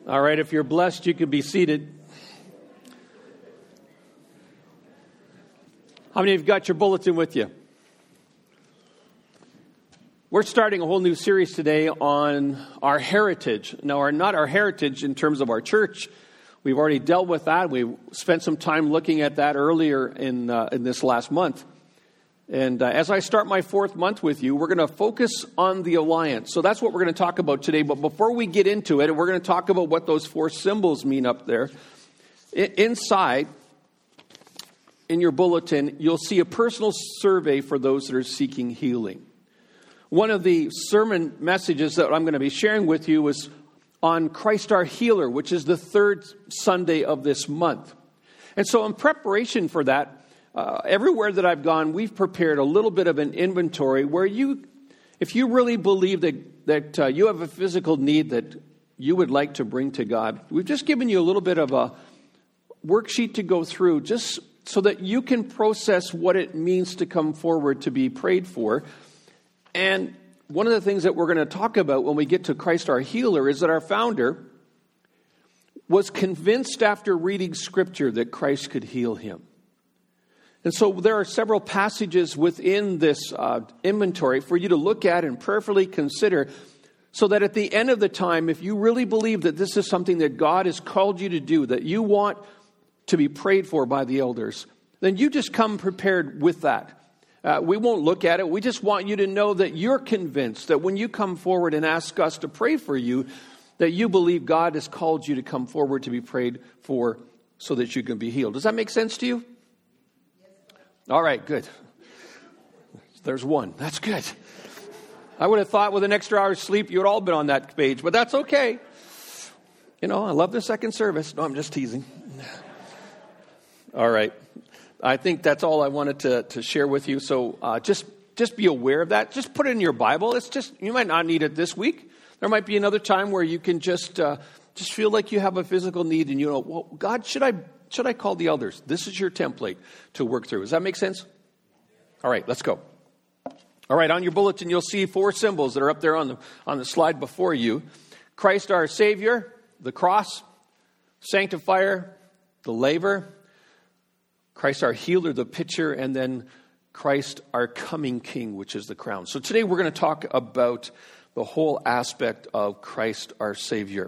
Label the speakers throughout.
Speaker 1: All right, if you're blessed, you can be seated. How many of you have got your bulletin with you? We're starting a whole new series today on our heritage. Now, not our heritage in terms of our church. We've already dealt with that. We spent some time looking at that earlier in this last month. And as I start my fourth month with you, we're going to focus on the alliance. So that's what we're going to talk about today. But before we get into it, we're going to talk about what those four symbols mean up there. Inside, in your bulletin, you'll see a personal survey for those that are seeking healing. One of the sermon messages that I'm going to be sharing with you is on Christ our Healer, which is the third Sunday of this month. And so in preparation for that, everywhere that I've gone, we've prepared a little bit of an inventory where if you really believe that you have a physical need that you would like to bring to God, we've just given you a little bit of a worksheet to go through just so that you can process what it means to come forward to be prayed for. And one of the things that we're going to talk about when we get to Christ our Healer is that our founder was convinced after reading Scripture that Christ could heal him. And so there are several passages within this inventory for you to look at and prayerfully consider so that at the end of the time, if you really believe that this is something that God has called you to do, that you want to be prayed for by the elders, then you just come prepared with that. We won't look at it. We just want you to know that you're convinced that when you come forward and ask us to pray for you, that you believe God has called you to come forward to be prayed for so that you can be healed. Does that make sense to you? All right, good. There's one. That's good. I would have thought with an extra hour's sleep, you would all been on that page, but that's okay. You know, I love the second service. No, I'm just teasing. All right. I think that's all I wanted to share with you. So just be aware of that. Just put it in your Bible. You might not need it this week. There might be another time where you can just feel like you have a physical need and you know, well, God, should I call the elders? This is your template to work through. Does that make sense? All right, let's go. All right, on your bulletin, you'll see four symbols that are up there on the slide before you. Christ our Savior, the cross, Sanctifier, the laver, Christ our Healer, the pitcher, and then Christ our coming King, which is the crown. So today we're going to talk about the whole aspect of Christ our Savior.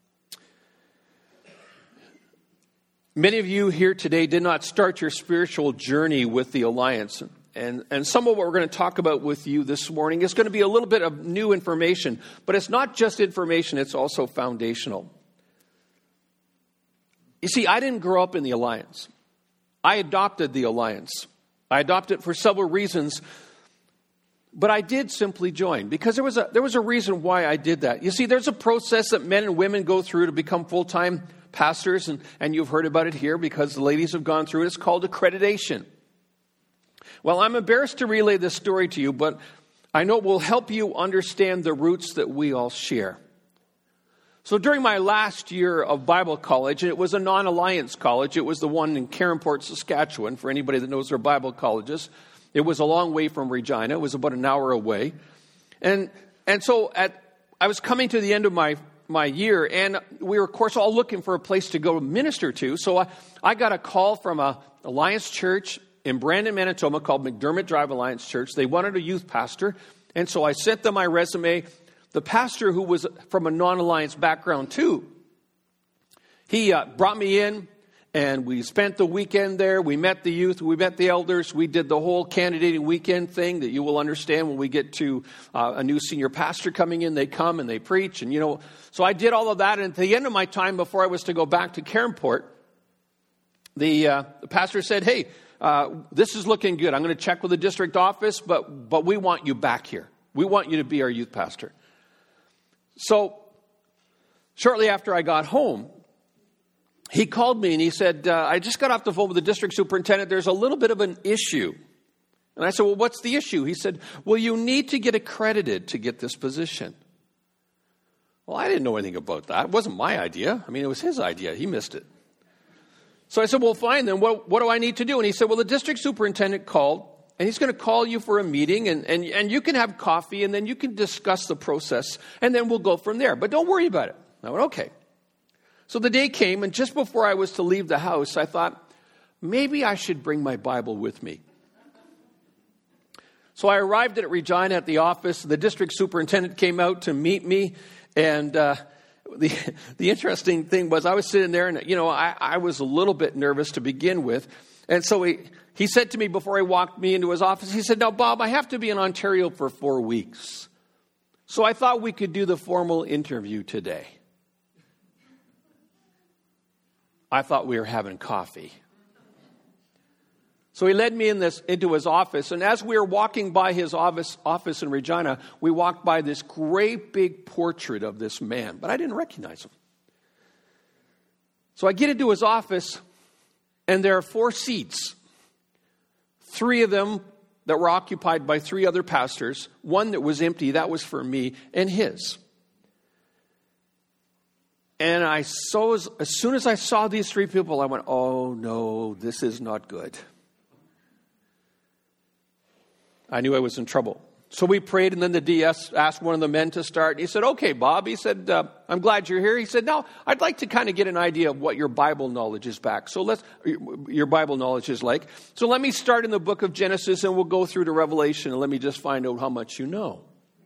Speaker 1: Many of you here today did not start your spiritual journey with the Alliance. And some of what we're going to talk about with you this morning is going to be a little bit of new information. But it's not just information, it's also foundational. You see, I didn't grow up in the Alliance. I adopted the Alliance. I adopted it for several reasons. But I did simply join because there was a reason why I did that. You see, there's a process that men and women go through to become full-time pastors, and you've heard about it here because the ladies have gone through it. It's called accreditation. Well, I'm embarrassed to relay this story to you, but I know it will help you understand the roots that we all share. So during my last year of Bible college, and it was a non-alliance college, it was the one in Caronport, Saskatchewan, for anybody that knows their Bible colleges. It was a long way from Regina. It was about an hour away. And so I was coming to the end of my year, and we were, of course, all looking for a place to go minister to. So I got a call from a Alliance church in Brandon, Manitoba called McDermott Drive Alliance Church. They wanted a youth pastor, and so I sent them my resume. The pastor, who was from a non-Alliance background too, he brought me in, and we spent the weekend there. We met the youth. We met the elders. We did the whole candidating weekend thing that you will understand when we get to a new senior pastor coming in. They come and they preach. And, so I did all of that. And at the end of my time, before I was to go back to Caronport, the pastor said, hey, this is looking good. I'm going to check with the district office, but we want you back here. We want you to be our youth pastor. So shortly after I got home, he called me and he said, I just got off the phone with the district superintendent. There's a little bit of an issue. And I said, well, what's the issue? He said, well, you need to get accredited to get this position. Well, I didn't know anything about that. It wasn't my idea. I mean, it was his idea. He missed it. So I said, well, fine, then what do I need to do? And he said, well, the district superintendent called, and he's going to call you for a meeting, and you can have coffee, and then you can discuss the process, and then we'll go from there. But don't worry about it. I went, okay. So the day came, and just before I was to leave the house, I thought, maybe I should bring my Bible with me. So I arrived at Regina at the office. The district superintendent came out to meet me, and the interesting thing was I was sitting there, and I was a little bit nervous to begin with. And so he said to me before he walked me into his office, he said, "Now, Bob, I have to be in Ontario for 4 weeks. So I thought we could do the formal interview today." I thought we were having coffee. So he led me into his office, and as we were walking by his office in Regina, we walked by this great big portrait of this man, but I didn't recognize him. So I get into his office, and there are 4 seats. 3 of them that were occupied by 3 other pastors, 1 that was empty, that was for me, and his. And as soon as I saw these 3 people, I went, oh no, this is not good. I knew I was in trouble. So we prayed, and then the DS asked one of the men to start. He said, "Okay, Bob," he said, "I'm glad you're here." He said, "Now, I'd like to kind of get an idea of what your Bible knowledge is your Bible knowledge is like. So let me start in the book of Genesis, and we'll go through to Revelation, and let me just find out how much you know."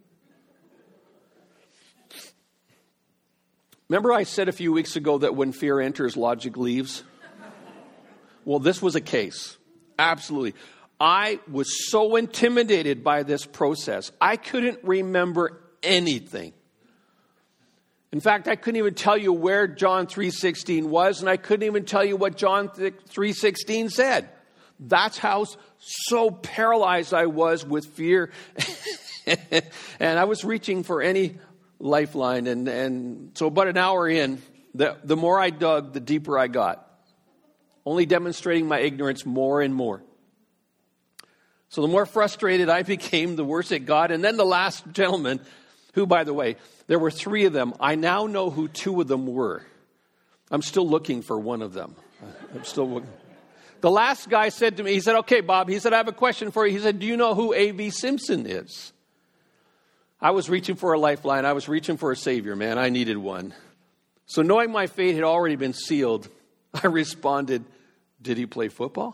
Speaker 1: Remember I said a few weeks ago that when fear enters, logic leaves? Well, this was a case. Absolutely. I was so intimidated by this process. I couldn't remember anything. In fact, I couldn't even tell you where John 3:16 was, and I couldn't even tell you what John 3:16 said. That's how so paralyzed I was with fear. And I was reaching for any lifeline. And so about an hour in, the more I dug, the deeper I got. Only demonstrating my ignorance more and more. So the more frustrated I became, the worse it got. And then the last gentleman, who, by the way, there were 3 of them. I now know who 2 of them were. I'm still looking for one of them. I'm still looking. The last guy said to me, he said, "Okay, Bob," he said, "I have a question for you." He said, "Do you know who A.V. Simpson is?" I was reaching for a lifeline. I was reaching for a savior, man. I needed one. So knowing my fate had already been sealed, I responded, "Did he play football?"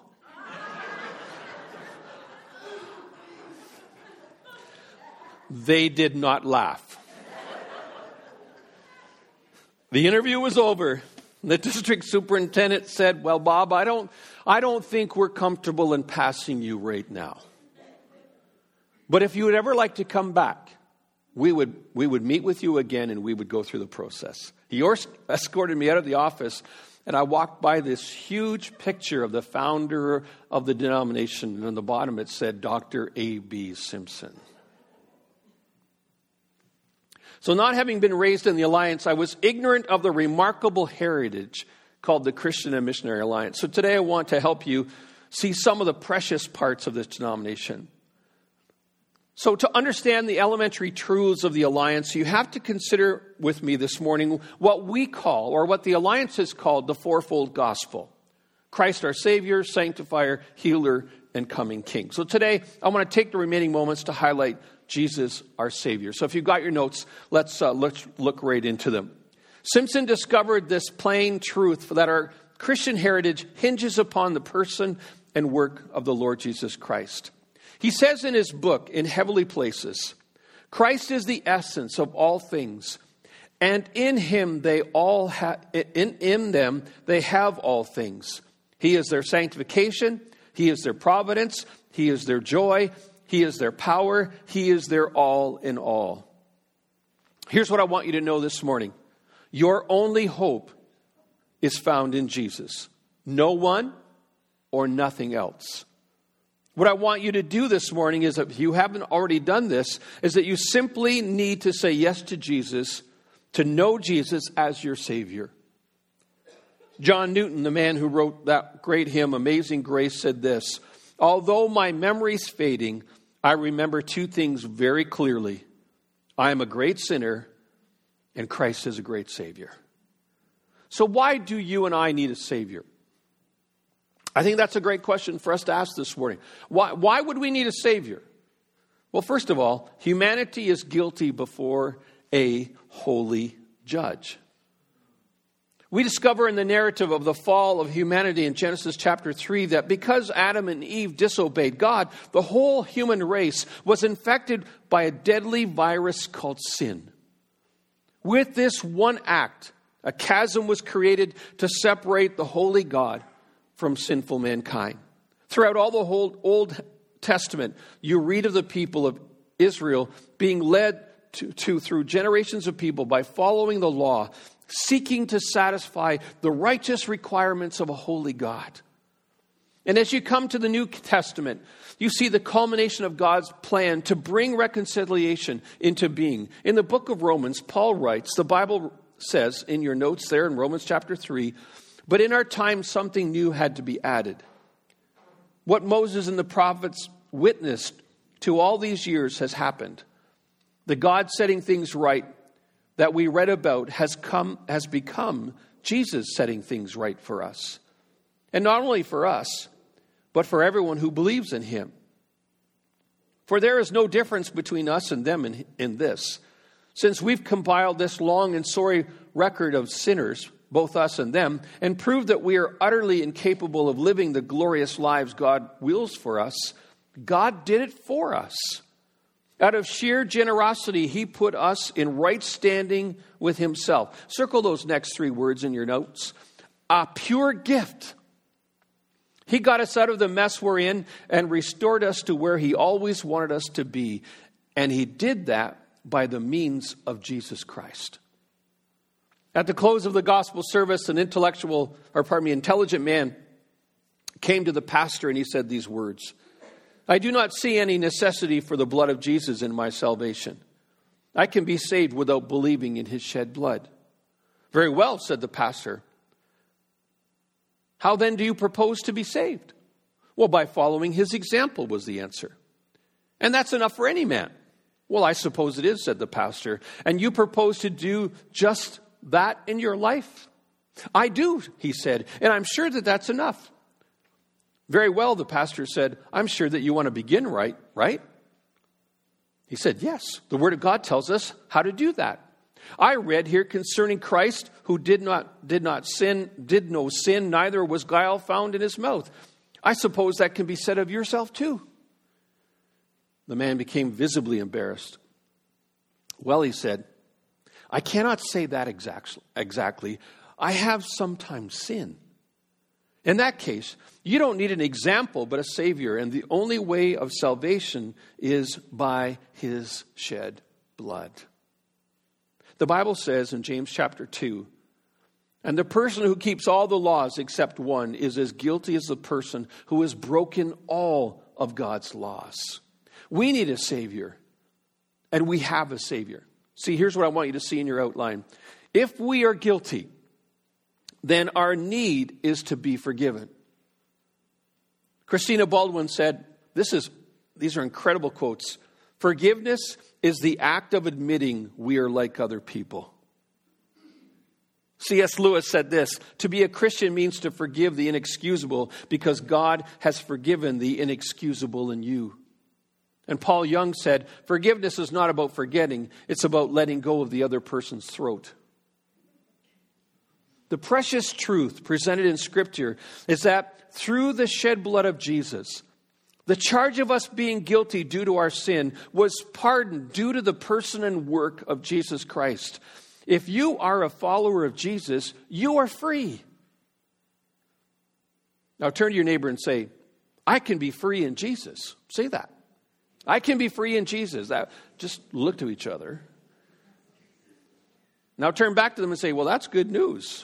Speaker 1: They did not laugh. The interview was over. The district superintendent said, "Well, Bob, I don't think we're comfortable in passing you right now. But if you would ever like to come back, we would meet with you again, and we would go through the process." He escorted me out of the office, and I walked by this huge picture of the founder of the denomination, and on the bottom it said, Dr. A.B. Simpson. So not having been raised in the Alliance, I was ignorant of the remarkable heritage called the Christian and Missionary Alliance. So today I want to help you see some of the precious parts of this denomination. So to understand the elementary truths of the Alliance, you have to consider with me this morning what we call, or what the Alliance has called, the fourfold gospel. Christ our Savior, Sanctifier, Healer, and Coming King. So today I want to take the remaining moments to highlight Jesus, our Savior. So if you've got your notes, let's look right into them. Simpson discovered this plain truth that our Christian heritage hinges upon the person and work of the Lord Jesus Christ. He says in his book, In Heavenly Places, Christ is the essence of all things, and in him they have all things. He is their sanctification, he is their providence, he is their joy, he is their power. He is their all in all. Here's what I want you to know this morning. Your only hope is found in Jesus. No one or nothing else. What I want you to do this morning is, if you haven't already done this, is that you simply need to say yes to Jesus, to know Jesus as your Savior. John Newton, the man who wrote that great hymn, Amazing Grace, said this, "Although my memory's fading, I remember 2 things very clearly. I am a great sinner, and Christ is a great Savior." So why do you and I need a Savior? I think that's a great question for us to ask this morning. Why would we need a Savior? Well, first of all, humanity is guilty before a holy judge. We discover in the narrative of the fall of humanity in Genesis chapter 3 that because Adam and Eve disobeyed God, the whole human race was infected by a deadly virus called sin. With this one act, a chasm was created to separate the holy God from sinful mankind. Throughout all the whole Old Testament, you read of the people of Israel being led through generations of people by following the law, seeking to satisfy the righteous requirements of a holy God. And as you come to the New Testament, you see the culmination of God's plan to bring reconciliation into being. In the book of Romans, Paul writes, the Bible says in your notes there in Romans chapter 3, but in our time something new had to be added. What Moses and the prophets witnessed to all these years has happened. The God setting things right that we read about has become Jesus setting things right for us. And not only for us, but for everyone who believes in him. For there is no difference between us and them in this. Since we've compiled this long and sorry record of sinners, both us and them, and proved that we are utterly incapable of living the glorious lives God wills for us, God did it for us. Out of sheer generosity, he put us in right standing with himself. Circle those next three words in your notes. A pure gift. He got us out of the mess we're in and restored us to where he always wanted us to be. And he did that by the means of Jesus Christ. At the close of the gospel service, an intelligent man came to the pastor and he said these words, I do not see any necessity for the blood of Jesus in my salvation. I can be saved without believing in his shed blood. Very well, said the pastor. How then do you propose to be saved? Well, by following his example was the answer. And that's enough for any man. Well, I suppose it is, said the pastor. And you propose to do just that in your life? I do, he said, and I'm sure that that's enough. Very well, the pastor said, I'm sure that you want to begin right? He said, yes, the Word of God tells us how to do that. I read here concerning Christ, who did no sin, neither was guile found in his mouth. I suppose that can be said of yourself too. The man became visibly embarrassed. Well, he said, I cannot say that exactly. I have sometimes sinned. In that case, you don't need an example but a Savior, and the only way of salvation is by his shed blood. The Bible says in James chapter 2, and the person who keeps all the laws except one is as guilty as the person who has broken all of God's laws. We need a Savior, and we have a Savior. See, here's what I want you to see in your outline. If we are guilty, then our need is to be forgiven. Christina Baldwin said, these are incredible quotes. Forgiveness is the act of admitting we are like other people. C.S. Lewis said this, to be a Christian means to forgive the inexcusable because God has forgiven the inexcusable in you. And Paul Young said, forgiveness is not about forgetting, it's about letting go of the other person's throat. The precious truth presented in Scripture is that through the shed blood of Jesus, the charge of us being guilty due to our sin was pardoned due to the person and work of Jesus Christ. If you are a follower of Jesus, you are free. Now turn to your neighbor and say, I can be free in Jesus. Say that. I can be free in Jesus. Just look to each other. Now turn back to them and say, well, that's good news.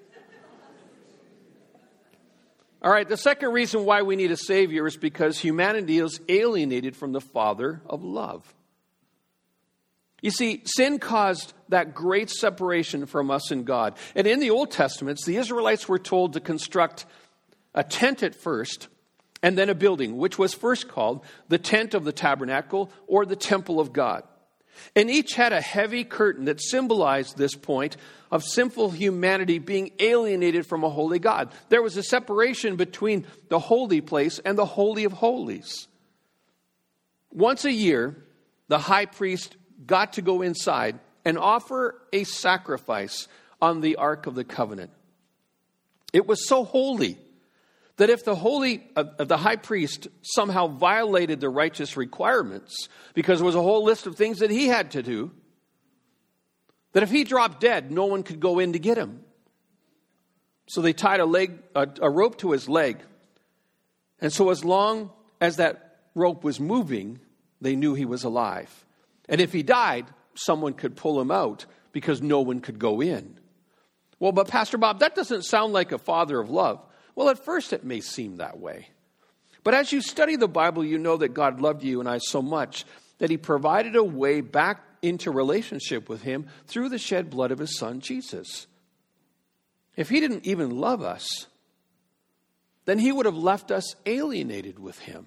Speaker 1: All right, the second reason why we need a Savior is because humanity is alienated from the Father of love. You see, sin caused that great separation from us and God. And in the Old Testament, the Israelites were told to construct a tent at first, and then a building, which was first called the tent of the tabernacle or the temple of God. And each had a heavy curtain that symbolized this point of sinful humanity being alienated from a holy God. There was a separation between the holy place and the Holy of Holies. Once a year, the high priest got to go inside and offer a sacrifice on the Ark of the Covenant. It was so holy that if the high priest somehow violated the righteous requirements, because there was a whole list of things that he had to do, that if he dropped dead, no one could go in to get him. So they tied a rope to his leg. And so as long as that rope was moving, they knew he was alive. And if he died, someone could pull him out because no one could go in. Well, but Pastor Bob, that doesn't sound like a father of love. Well, at first it may seem that way. But as you study the Bible, you know that God loved you and I so much that he provided a way back into relationship with him through the shed blood of his son, Jesus. If he didn't even love us, then he would have left us alienated with him.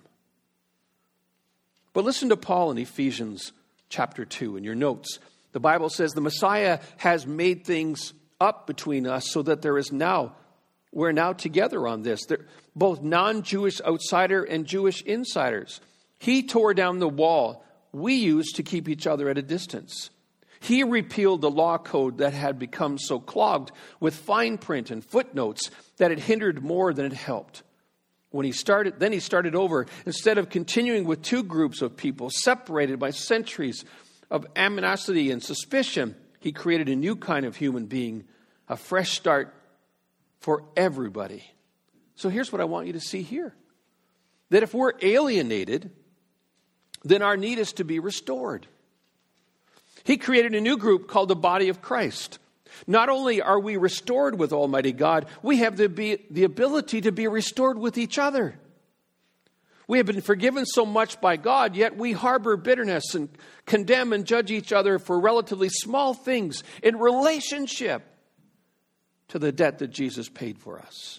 Speaker 1: But listen to Paul in Ephesians chapter 2 in your notes. The Bible says the Messiah has made things up between us so that we're now together on this. They're both non-Jewish outsider and Jewish insiders. He tore down the wall we used to keep each other at a distance. He repealed the law code that had become so clogged with fine print and footnotes that it hindered more than it helped. Then he started over. Instead of continuing with two groups of people separated by centuries of animosity and suspicion, he created a new kind of human being, a fresh start for everybody. So here's what I want you to see here. That if we're alienated, then our need is to be restored. He created a new group called the body of Christ. Not only are we restored with Almighty God, we have the ability to be restored with each other. We have been forgiven so much by God, yet we harbor bitterness and condemn and judge each other for relatively small things in relationship to the debt that Jesus paid for us.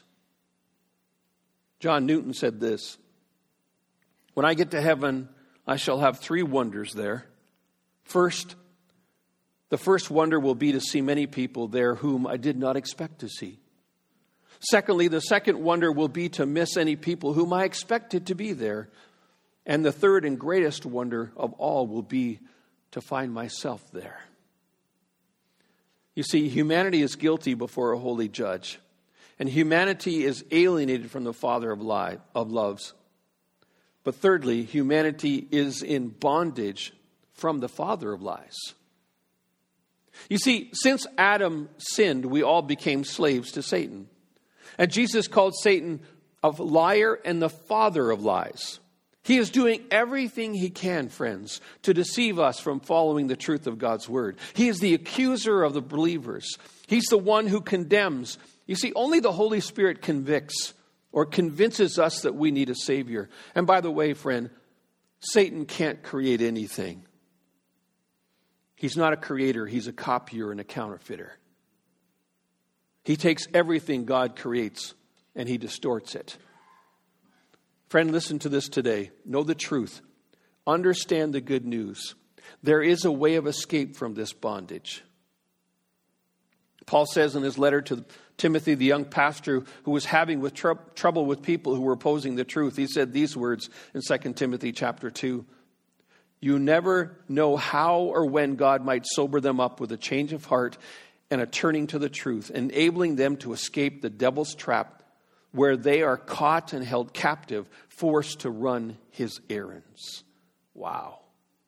Speaker 1: John Newton said this: "When I get to heaven, I shall have three wonders there. First, the first wonder will be to see many people there whom I did not expect to see. Secondly, the second wonder will be to miss any people whom I expected to be there. And the third and greatest wonder of all will be to find myself there." You see, humanity is guilty before a holy judge. And humanity is alienated from the Father of loves. But thirdly, humanity is in bondage from the father of lies. You see, since Adam sinned, we all became slaves to Satan. And Jesus called Satan a liar and the father of lies. He is doing everything he can, friends, to deceive us from following the truth of God's word. He is the accuser of the believers. He's the one who condemns. You see, only the Holy Spirit convicts or convinces us that we need a Savior. And by the way, friend, Satan can't create anything. He's not a creator. He's a copier and a counterfeiter. He takes everything God creates and he distorts it. Friend, listen to this today. Know the truth. Understand the good news. There is a way of escape from this bondage. Paul says in his letter to Timothy, the young pastor who was having trouble with people who were opposing the truth, he said these words in 2 Timothy chapter 2. "You never know how or when God might sober them up with a change of heart and a turning to the truth, enabling them to escape the devil's trap where they are caught and held captive, forced to run his errands." Wow.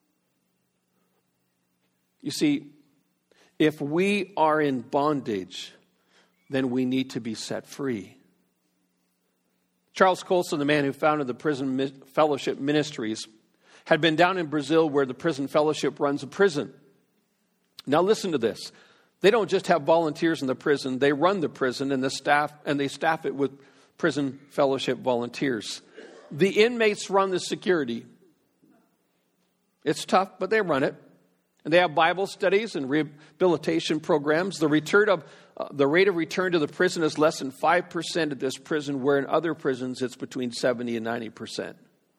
Speaker 1: You see, if we are in bondage, then we need to be set free. Charles Colson, the man who founded the Prison Fellowship Ministries, had been down in Brazil where the Prison Fellowship runs a prison. Now listen to this. They don't just have volunteers in the prison, they run the prison and they staff it with Prison Fellowship volunteers. The inmates run the security. It's tough, but they run it. And they have Bible studies and rehabilitation programs. The rate of return to the prison is less than 5% at this prison, where in other prisons it's between 70 and 90%.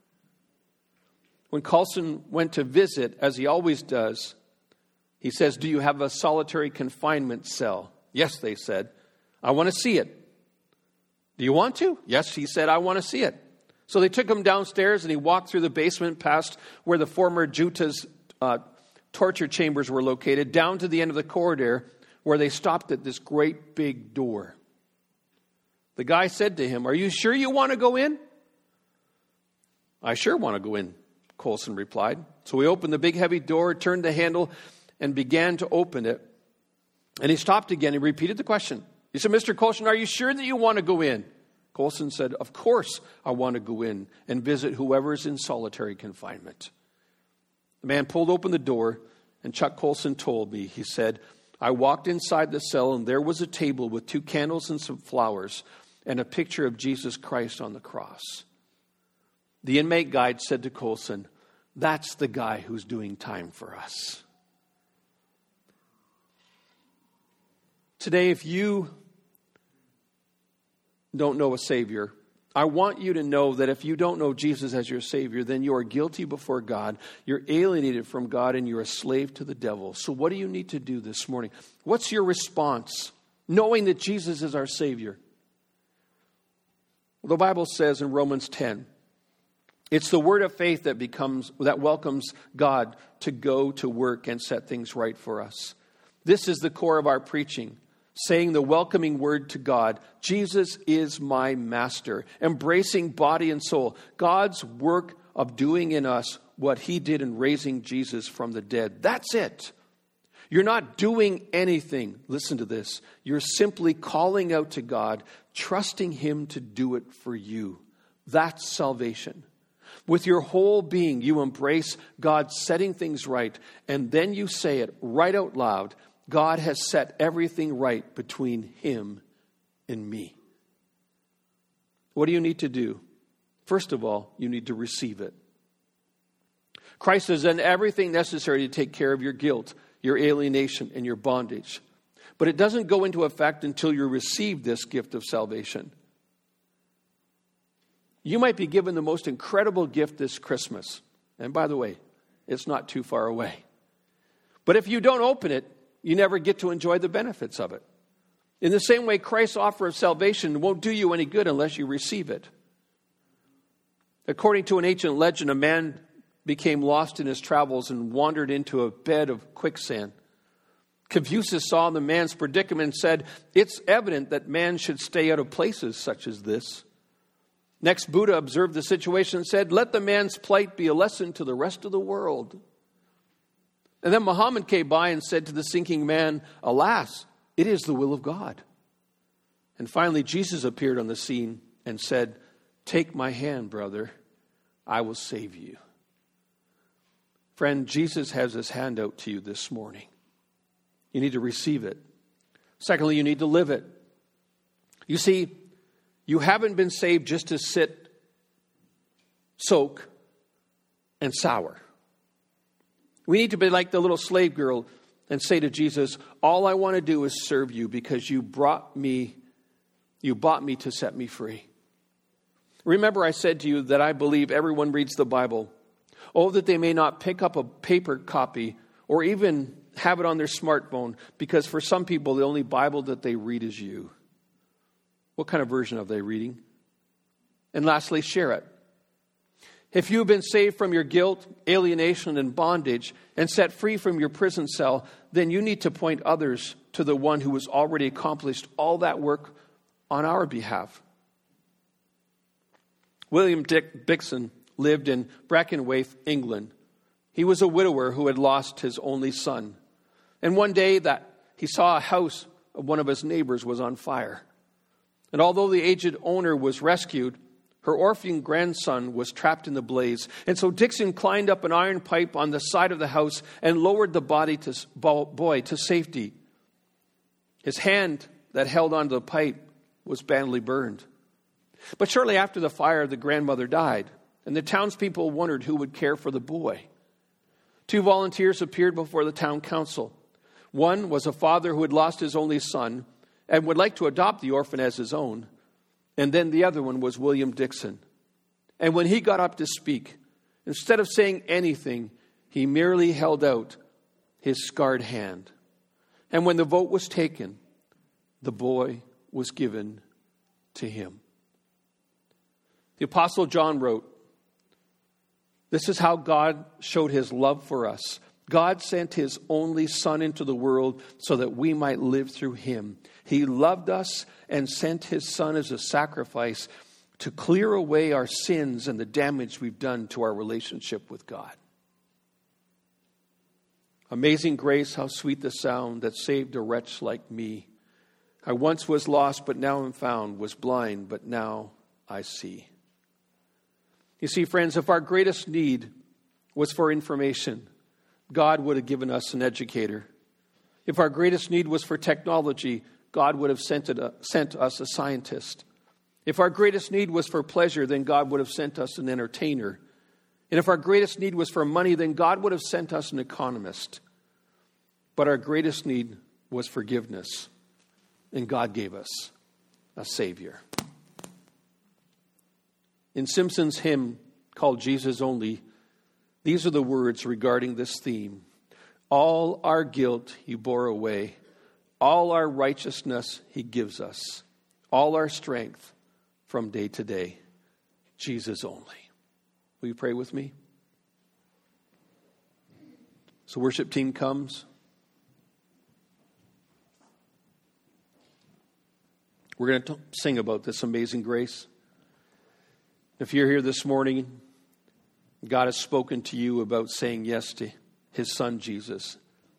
Speaker 1: When Colson went to visit, as he always does, he says, "Do you have a solitary confinement cell?" "Yes," they said. "I want to see it." "Do you want to?" "Yes," he said, "I want to see it." So they took him downstairs and he walked through the basement past where the former Juta's torture chambers were located, down to the end of the corridor where they stopped at this great big door. The guy said to him, "Are you sure you want to go in?" "I sure want to go in," Colson replied. So he opened the big heavy door, turned the handle, and began to open it. And he stopped again and repeated the question. He said, "Mr. Colson, are you sure that you want to go in?" Colson said, "Of course I want to go in and visit whoever is in solitary confinement." The man pulled open the door, and Chuck Colson told me, he said, "I walked inside the cell, and there was a table with 2 candles and some flowers and a picture of Jesus Christ on the cross." The inmate guide said to Colson, "That's the guy who's doing time for us." Today, if you don't know a Savior, I want you to know that if you don't know Jesus as your Savior, then you are guilty before God, you're alienated from God, and you're a slave to the devil. So what do you need to do this morning? What's your response, knowing that Jesus is our Savior? The Bible says in Romans 10, it's the word of faith that welcomes God to go to work and set things right for us. This is the core of our preaching, saying the welcoming word to God. Jesus is my master, embracing body and soul. God's work of doing in us what he did in raising Jesus from the dead. That's it. You're not doing anything. Listen to this. You're simply calling out to God, trusting him to do it for you. That's salvation. With your whole being, you embrace God setting things right, and then you say it right out loud. God has set everything right between him and me. What do you need to do? First of all, you need to receive it. Christ has done everything necessary to take care of your guilt, your alienation, and your bondage. But it doesn't go into effect until you receive this gift of salvation. You might be given the most incredible gift this Christmas. And by the way, it's not too far away. But if you don't open it, you never get to enjoy the benefits of it. In the same way, Christ's offer of salvation won't do you any good unless you receive it. According to an ancient legend, a man became lost in his travels and wandered into a bed of quicksand. Confucius saw the man's predicament and said, "It's evident that man should stay out of places such as this." Next, Buddha observed the situation and said, "Let the man's plight be a lesson to the rest of the world." And then Muhammad came by and said to the sinking man, "Alas, it is the will of God." And finally, Jesus appeared on the scene and said, "Take my hand, brother. I will save you." Friend, Jesus has his hand out to you this morning. You need to receive it. Secondly, you need to live it. You see, you haven't been saved just to sit, soak, and sour. We need to be like the little slave girl and say to Jesus, "All I want to do is serve you because you bought me to set me free." Remember, I said to you that I believe everyone reads the Bible. Oh, that they may not pick up a paper copy or even have it on their smartphone, because for some people, the only Bible that they read is you. What kind of version are they reading? And lastly, share it. If you've been saved from your guilt, alienation, and bondage, and set free from your prison cell, then you need to point others to the one who has already accomplished all that work on our behalf. William Dixon lived in Brackenwaith, England. He was a widower who had lost his only son. And one day that he saw a house of one of his neighbors was on fire. And although the aged owner was rescued, her orphan grandson was trapped in the blaze. And so Dixon climbed up an iron pipe on the side of the house and lowered the boy to safety. His hand that held onto the pipe was badly burned. But shortly after the fire, the grandmother died, and the townspeople wondered who would care for the boy. 2 volunteers appeared before the town council. One was a father who had lost his only son and would like to adopt the orphan as his own. And then the other one was William Dixon. And when he got up to speak, instead of saying anything, he merely held out his scarred hand. And when the vote was taken, the boy was given to him. The Apostle John wrote, "This is how God showed his love for us. God sent his only Son into the world so that we might live through him. He loved us and sent his Son as a sacrifice to clear away our sins and the damage we've done to our relationship with God. Amazing grace, how sweet the sound that saved a wretch like me. I once was lost, but now am found, was blind, but now I see. You see, friends, if our greatest need was for information, God would have given us an educator. If our greatest need was for technology, God would have sent us a scientist. If our greatest need was for pleasure, then God would have sent us an entertainer. And if our greatest need was for money, then God would have sent us an economist. But our greatest need was forgiveness, and God gave us a Savior. In Simpson's hymn called Jesus Only, these are the words regarding this theme. All our guilt he bore away. All our righteousness he gives us. All our strength from day to day. Jesus only. Will you pray with me? So worship team comes. We're going to sing about this amazing grace. If you're here this morning, God has spoken to you about saying yes to his Son, Jesus.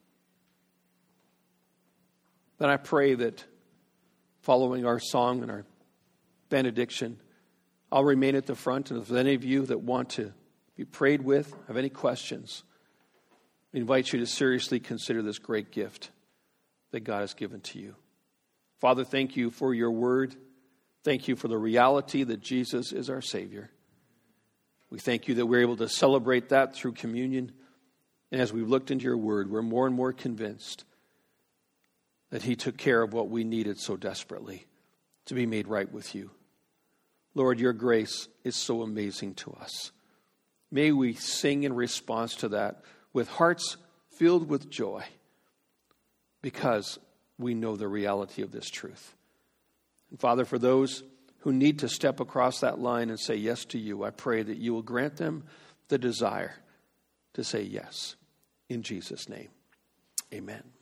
Speaker 1: Then I pray that following our song and our benediction, I'll remain at the front. And if there's any of you that want to be prayed with, have any questions, I invite you to seriously consider this great gift that God has given to you. Father, thank you for your word. Thank you for the reality that Jesus is our Savior. We thank you that we're able to celebrate that through communion. And as we've looked into your word, we're more and more convinced that he took care of what we needed so desperately, to be made right with you. Lord, your grace is so amazing to us. May we sing in response to that with hearts filled with joy, because we know the reality of this truth. And Father, for those who need to step across that line and say yes to you, I pray that you will grant them the desire to say yes. In Jesus' name, amen.